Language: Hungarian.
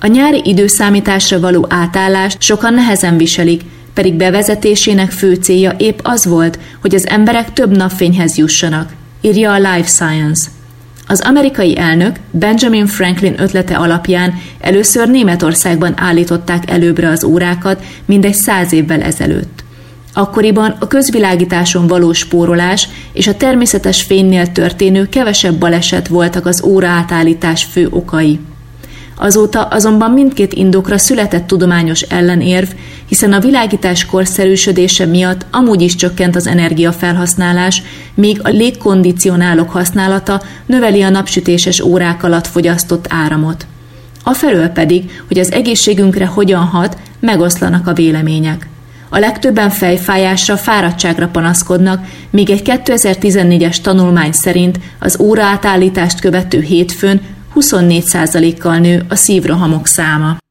A nyári időszámításra való átállást sokan nehezen viselik, pedig bevezetésének fő célja épp az volt, hogy az emberek több napfényhez jussanak, írja a Life Science. Az amerikai elnök Benjamin Franklin ötlete alapján először Németországban állították előbbre az órákat mindegy 100 évvel ezelőtt. Akkoriban a közvilágításon való spórolás és a természetes fénynél történő kevesebb baleset voltak az óraátállítás fő okai. Azóta azonban mindkét indokra született tudományos ellenérv, hiszen a világítás korszerűsödése miatt amúgy is csökkent az energiafelhasználás, míg a légkondicionálók használata növeli a napsütéses órák alatt fogyasztott áramot. Afelől pedig, hogy az egészségünkre hogyan hat, megoszlanak a vélemények. A legtöbben fejfájásra, fáradtságra panaszkodnak, míg egy 2014-es tanulmány szerint az óraátállítást követő hétfőn 24%-kal nő a szívrohamok száma.